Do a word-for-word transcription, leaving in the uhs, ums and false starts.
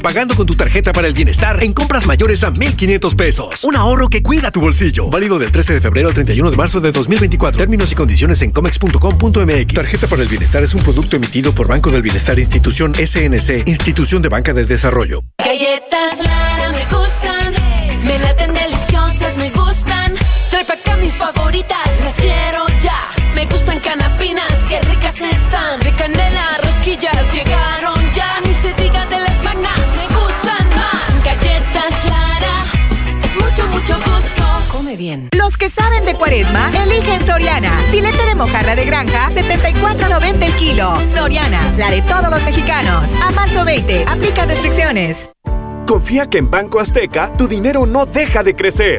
Pagando con tu tarjeta para el bienestar en compras mayores a mil quinientos pesos. Un ahorro que cuida tu bolsillo. Válido del trece de febrero al treinta y uno de marzo de dos mil veinticuatro. Términos y condiciones en comex punto com punto m x. Tarjeta para el bienestar es un producto emitido por Banco del Bienestar Institución S N C, Institución de Banca de Desarrollo. Galletas Lara me gustan, me laten deliciosas, me gustan. Trae pa' acá mis favoritas, las quiero ya. Me gustan canapinas, qué ricas están. De canela, rosquillas, llegaron ya. Ni se diga de las magnas, me gustan más. Galletas Lara, es mucho, mucho gusto. Come bien. Los que saben de Cuaresma, eligen Soriana. Filete de mojarra de granja, setenta y cuatro noventa el kilo. Soriana, la de todos los mexicanos. A marzo veinte, aplica restricciones. Confía que en Banco Azteca tu dinero no deja de crecer.